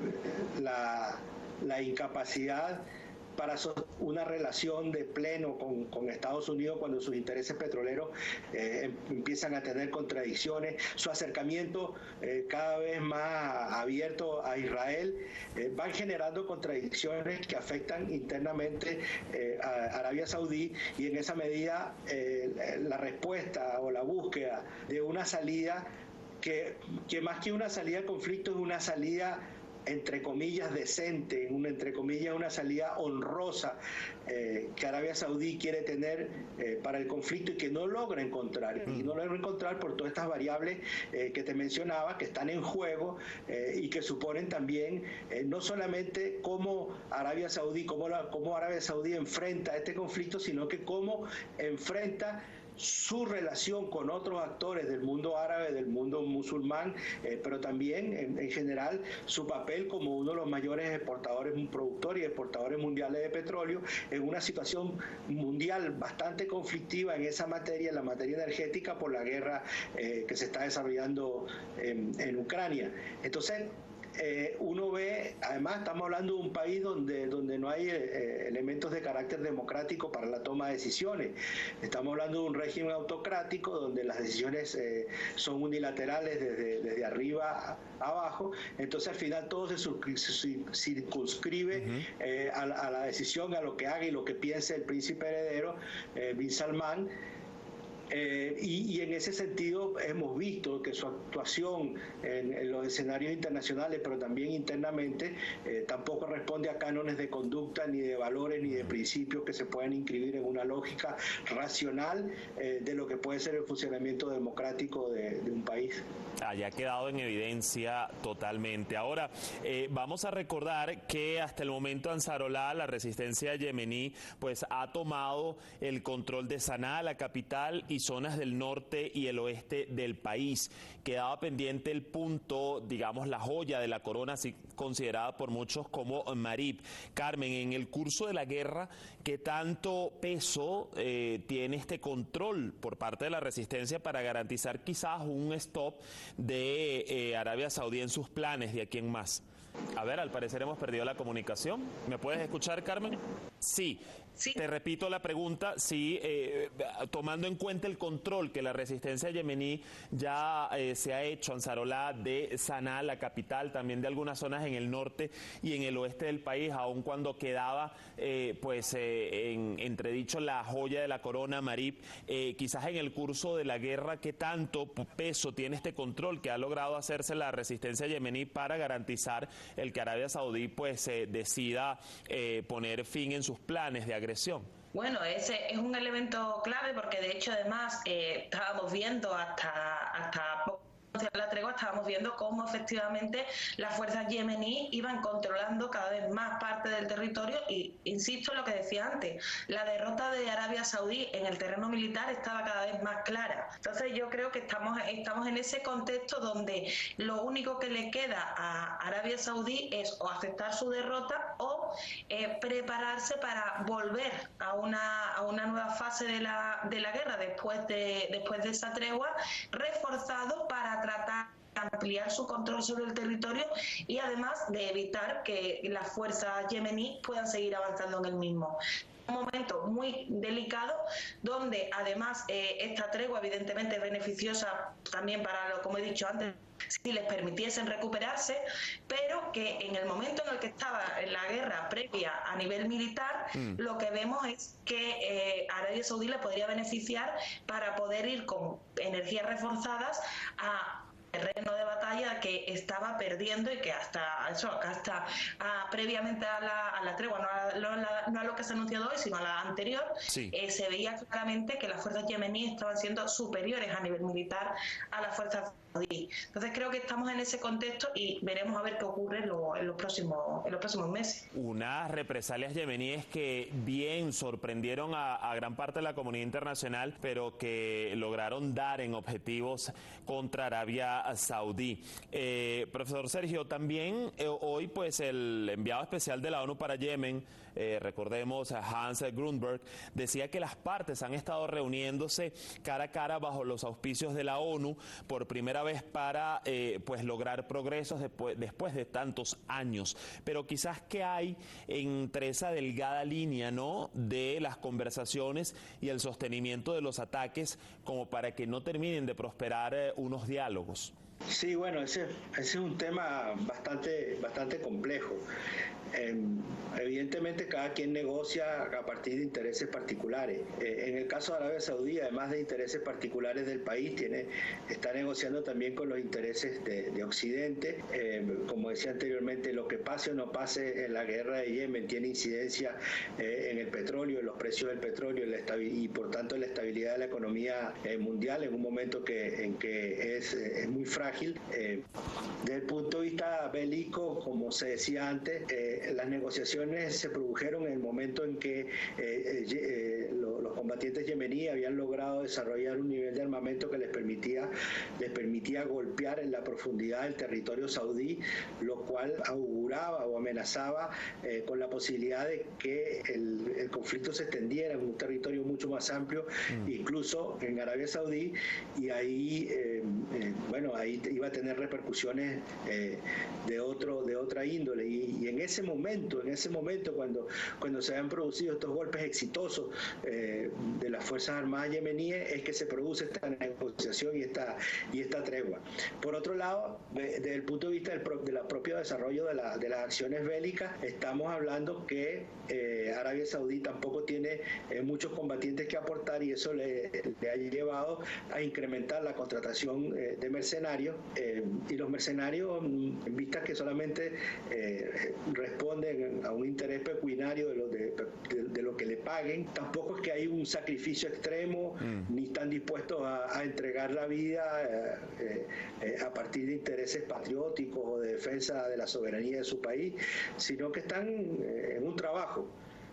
la, la incapacidad para una relación de pleno con, con Estados Unidos cuando sus intereses petroleros eh, empiezan a tener contradicciones, su acercamiento eh, cada vez más abierto a Israel, eh, van generando contradicciones que afectan internamente eh, a Arabia Saudí, y en esa medida eh, la respuesta o la búsqueda de una salida que, que más que una salida al conflicto es una salida entre comillas, decente, una, entre comillas, una salida honrosa eh, que Arabia Saudí quiere tener eh, para el conflicto y que no logra encontrar. Mm. Y no logra encontrar por todas estas variables eh, que te mencionaba, que están en juego eh, y que suponen también eh, no solamente cómo Arabia Saudí, cómo, la, cómo Arabia Saudí enfrenta este conflicto, sino que cómo enfrenta su relación con otros actores del mundo árabe, del mundo musulmán, eh, pero también en, en general su papel como uno de los mayores exportadores, productores y exportadores mundiales de petróleo, en una situación mundial bastante conflictiva en esa materia, en la materia energética, por la guerra eh, que se está desarrollando en, en Ucrania. Entonces, Eh, uno ve, además estamos hablando de un país donde, donde no hay eh, elementos de carácter democrático para la toma de decisiones. Estamos hablando de un régimen autocrático donde las decisiones eh, son unilaterales desde, desde arriba a abajo. Entonces al final todo se, se circunscribe uh-huh. eh, a, a la decisión, a lo que haga y lo que piense el príncipe heredero eh, Bin Salman. Eh, y, y en ese sentido hemos visto que su actuación en, en los escenarios internacionales, pero también internamente, eh, tampoco responde a cánones de conducta, ni de valores, ni de principios que se puedan inscribir en una lógica racional eh, de lo que puede ser el funcionamiento democrático de, de un país. Haya quedado en evidencia totalmente. Ahora, eh, vamos a recordar que hasta el momento Ansarollah, la resistencia yemení, pues ha tomado el control de Saná, la capital, y zonas del norte y el oeste del país. Quedaba pendiente el punto, digamos, la joya de la corona, así considerada por muchos como Marib. Carmen, en el curso de la guerra, ¿qué tanto peso eh, tiene este control por parte de la resistencia para garantizar quizás un stop de eh, Arabia Saudí en sus planes de aquí en más? A ver, al parecer hemos perdido la comunicación. ¿Me puedes escuchar, Carmen? Sí. Sí. Te repito la pregunta, sí, eh, tomando en cuenta el control que la resistencia yemení ya eh, se ha hecho, Ansarollah, de Saná, la capital, también de algunas zonas en el norte y en el oeste del país, aun cuando quedaba eh, pues eh, en entredicho la joya de la corona, Marib, eh, quizás en el curso de la guerra, ¿qué tanto peso tiene este control que ha logrado hacerse la resistencia yemení para garantizar el que Arabia Saudí pues eh, decida eh, poner fin en sus planes de agresión? Bueno, ese es un elemento clave porque de hecho además eh, estábamos viendo hasta hasta poco la tregua, estábamos viendo cómo efectivamente las fuerzas yemeníes iban controlando cada vez más parte del territorio y, insisto en lo que decía antes, la derrota de Arabia Saudí en el terreno militar estaba cada vez más clara. Entonces yo creo que estamos, estamos en ese contexto donde lo único que le queda a Arabia Saudí es o aceptar su derrota o eh, prepararse para volver a una, a una nueva fase de la, de la guerra después de, después de esa tregua, reforzado para tratar de ampliar su control sobre el territorio y además de evitar que las fuerzas yemeníes puedan seguir avanzando en el mismo. Un momento muy delicado donde además eh, esta tregua evidentemente es beneficiosa también para, lo, como he dicho antes, si les permitiesen recuperarse, pero que en el momento en el que estaba en la guerra previa a nivel militar, mm. lo que vemos es que eh, Arabia Saudí le podría beneficiar para poder ir con energías reforzadas a terreno de batalla que estaba perdiendo y que hasta eso hasta a, previamente a la, a la tregua, no a, no, a la, no a lo que se ha anunciado hoy, sino a la anterior, sí. eh, se veía claramente que las fuerzas yemeníes estaban siendo superiores a nivel militar a las fuerzas saudíes. Entonces creo que estamos en ese contexto y veremos a ver qué ocurre en, lo, en, los, próximos, en los próximos meses. Unas represalias yemeníes que bien sorprendieron a, a gran parte de la comunidad internacional, pero que lograron dar en objetivos contra Arabia Saudí. Eh, profesor Sergio, también eh, hoy pues el enviado especial de la ONU para Yemen, eh, recordemos a Hans Grundberg, decía que las partes han estado reuniéndose cara a cara bajo los auspicios de la ONU por primera vez para eh, pues lograr progresos después, después de tantos años. Pero quizás ¿qué hay entre esa delgada línea, ¿no?, de las conversaciones y el sostenimiento de los ataques como para que no terminen de prosperar eh, unos diálogos? Sí, bueno, ese, ese es un tema bastante, bastante complejo. Eh, evidentemente cada quien negocia a partir de intereses particulares. Eh, en el caso de Arabia Saudí, además de intereses particulares del país, tiene, está negociando también con los intereses de, de Occidente. Eh, como decía anteriormente, lo que pase o no pase en la guerra de Yemen tiene incidencia eh, en el petróleo, en los precios del petróleo en la y por tanto en la estabilidad de la economía eh, mundial en un momento que, en que es, es muy frágil. Eh, desde el punto de vista bélico, como se decía antes, eh, las negociaciones se produjeron en el momento en que eh, eh, los, los combatientes yemeníes habían logrado desarrollar un nivel de armamento que les permitía, les permitía golpear en la profundidad del territorio saudí, lo cual auguraba o amenazaba eh, con la posibilidad de que el, el conflicto se extendiera en un territorio mucho más amplio, mm. incluso en Arabia Saudí, y ahí, eh, eh, bueno, ahí iba a tener repercusiones eh, de, otro, de otra índole, y, y en ese momento momento, en ese momento cuando, cuando se han producido estos golpes exitosos eh, de las Fuerzas Armadas yemeníes, es que se produce esta negociación y esta, y esta tregua. Por otro lado, de, desde el punto de vista del, del propio desarrollo de, la, de las acciones bélicas, estamos hablando que eh, Arabia Saudí tampoco tiene eh, muchos combatientes que aportar, y eso le, le ha llevado a incrementar la contratación eh, de mercenarios, eh, y los mercenarios, en vista que solamente eh, responden a un interés pecuniario de lo, de, de, de lo que le paguen, tampoco es que hay un sacrificio extremo, mm. ni están dispuestos a, a entregar la vida eh, eh, a partir de intereses patrióticos o de defensa de la soberanía de su país, sino que están eh, en un trabajo.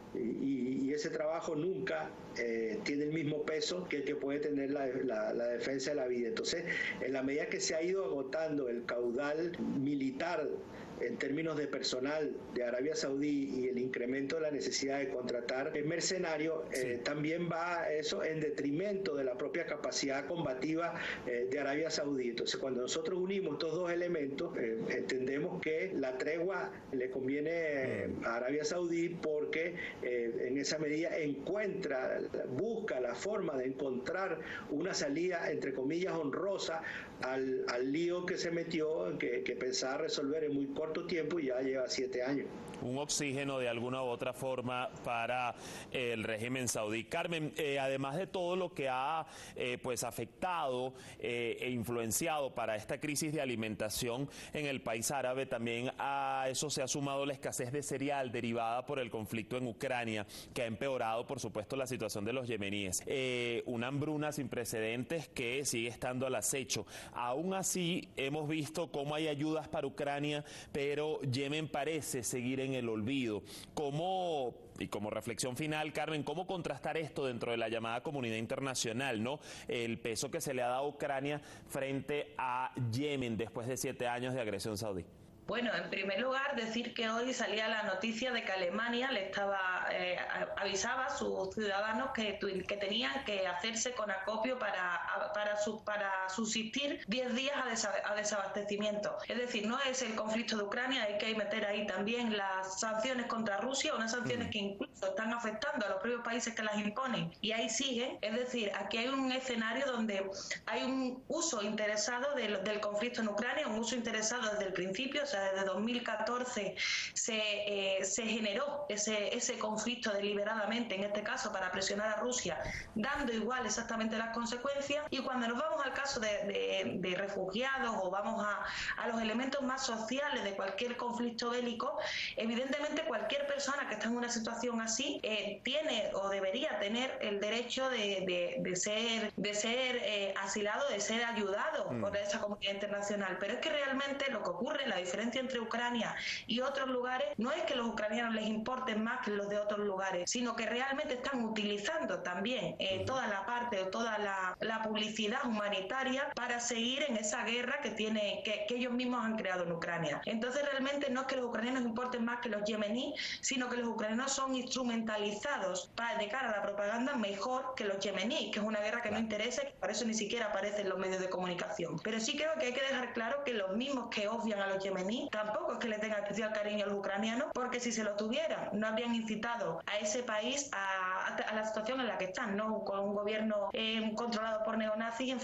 Y, y ese trabajo nunca eh, tiene el mismo peso que el que puede tener la, la, la defensa de la vida. Entonces, en la medida que se ha ido agotando el caudal militar en términos de personal de Arabia Saudí y el incremento de la necesidad de contratar mercenarios, sí. eh, también va eso en detrimento de la propia capacidad combativa eh, de Arabia Saudí. Entonces, cuando nosotros unimos estos dos elementos, eh, entendemos que la tregua le conviene eh, a Arabia Saudí porque eh, en esa medida encuentra, busca la forma de encontrar una salida, entre comillas, honrosa al, al lío que se metió, que, que pensaba resolver en muy corto tiempo, y ya lleva siete años. Un oxígeno de alguna u otra forma para el régimen saudí. Carmen, eh, además de todo lo que ha eh, pues afectado eh, e influenciado para esta crisis de alimentación en el país árabe, también a eso se ha sumado la escasez de cereal derivada por el conflicto en Ucrania, que ha empeorado, por supuesto, la situación de los yemeníes. Eh, una hambruna sin precedentes que sigue estando al acecho. Aún así, hemos visto cómo hay ayudas para Ucrania, pero Yemen parece seguir en el olvido. ¿Cómo, y como reflexión final, Carmen, cómo contrastar esto dentro de la llamada comunidad internacional, ¿no? El peso que se le ha dado a Ucrania frente a Yemen después de siete años de agresión saudí. Bueno, en primer lugar, decir que hoy salía la noticia de que Alemania le estaba eh, avisaba a sus ciudadanos que, que tenían que hacerse con acopio para, para, su, para subsistir diez días a, desa, a desabastecimiento. Es decir, no es el conflicto de Ucrania, hay que meter ahí también las sanciones contra Rusia, unas sanciones que incluso están afectando a los propios países que las imponen, y ahí siguen. Es decir, aquí hay un escenario donde hay un uso interesado del, del conflicto en Ucrania, un uso interesado desde el principio. O sea, desde dos mil catorce se, eh, se generó ese, ese conflicto deliberadamente, en este caso para presionar a Rusia, dando igual exactamente las consecuencias. Y cuando nos vamos al caso de, de, de refugiados o vamos a, a los elementos más sociales de cualquier conflicto bélico, evidentemente cualquier persona que está en una situación así eh, tiene o debería tener el derecho de, de, de ser, de ser eh, asilado, de ser ayudado mm. por esa comunidad internacional. Pero es que realmente lo que ocurre, la diferencia entre Ucrania y otros lugares, no es que los ucranianos les importen más que los de otros lugares, sino que realmente están utilizando también eh, toda la parte o toda la, la publicidad humanitaria para seguir en esa guerra que tiene que, que ellos mismos han creado en Ucrania. Entonces realmente no es que los ucranianos importen más que los yemeníes, sino que los ucranianos son instrumentalizados para, de cara a la propaganda mejor que los yemeníes, que es una guerra que no interesa y que por eso ni siquiera aparece en los medios de comunicación. Pero sí creo que hay que dejar claro que los mismos que obvian a los yemeníes tampoco es que le tengan especial cariño a los ucranianos, porque si se lo tuvieran no habrían incitado a ese país a, a la situación en la que están, ¿no? Con un gobierno eh, controlado por neonazis,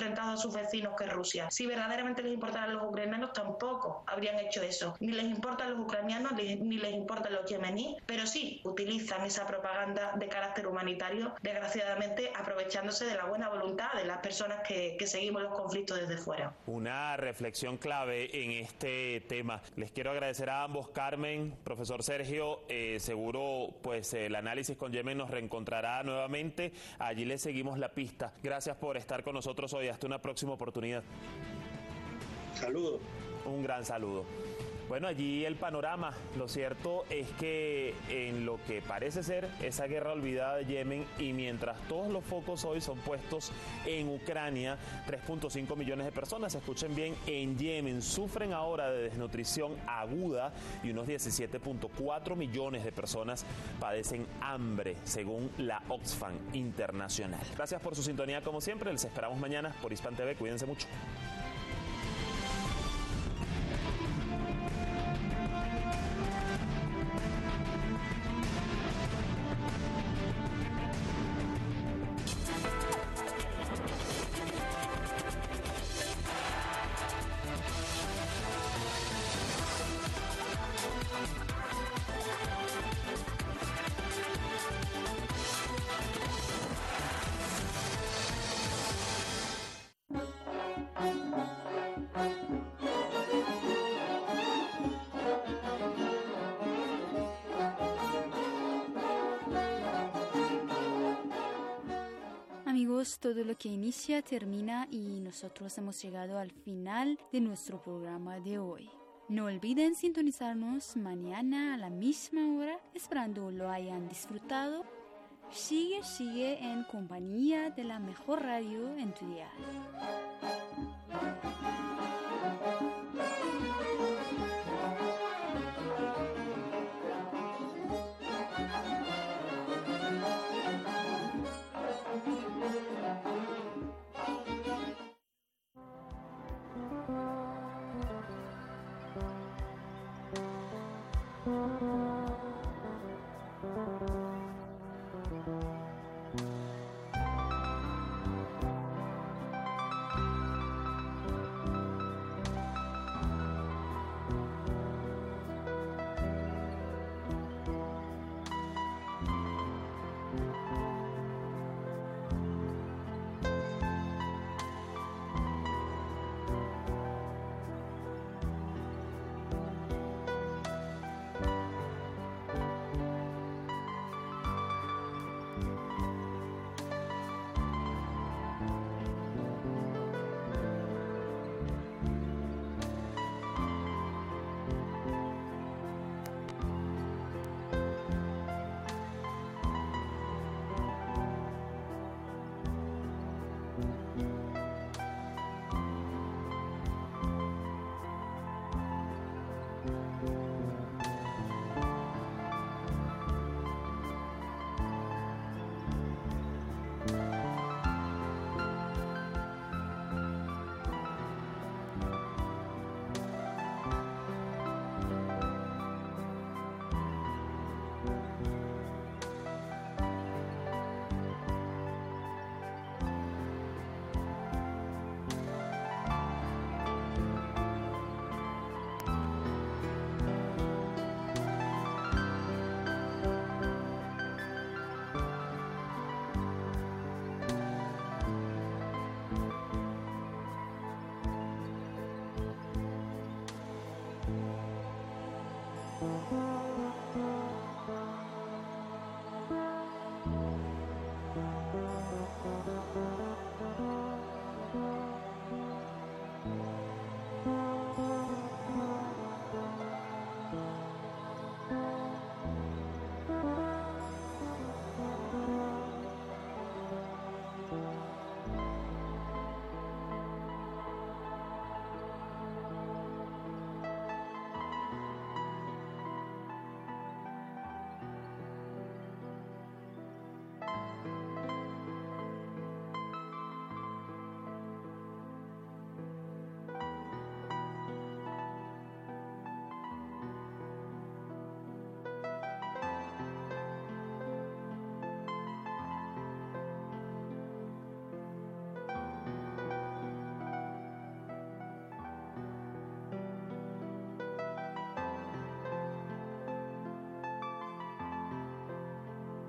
enfrentados a sus vecinos que Rusia. Si verdaderamente les importaran los ucranianos, tampoco habrían hecho eso. Ni les importan los ucranianos, ni les importan los yemeníes, pero sí utilizan esa propaganda de carácter humanitario, desgraciadamente aprovechándose de la buena voluntad de las personas que, que seguimos los conflictos desde fuera. Una reflexión clave en este tema. Les quiero agradecer a ambos, Carmen, profesor Sergio, eh, seguro pues el análisis con Yemen nos reencontrará nuevamente. Allí les seguimos la pista. Gracias por estar con nosotros hoy. Hasta una próxima oportunidad. Saludos. Un gran saludo. Bueno, allí el panorama. Lo cierto es que en lo que parece ser esa guerra olvidada de Yemen, y mientras todos los focos hoy son puestos en Ucrania, tres punto cinco millones de personas, escuchen bien, en Yemen sufren ahora de desnutrición aguda y unos diecisiete punto cuatro millones de personas padecen hambre, según la Oxfam Internacional. Gracias por su sintonía como siempre. Les esperamos mañana por Hispan T V. Cuídense mucho. Amigos, todo lo que inicia termina y nosotros hemos llegado al final de nuestro programa de hoy. No olviden sintonizarnos mañana a la misma hora, esperando lo hayan disfrutado. Sigue, sigue en compañía de la mejor radio en tu dial.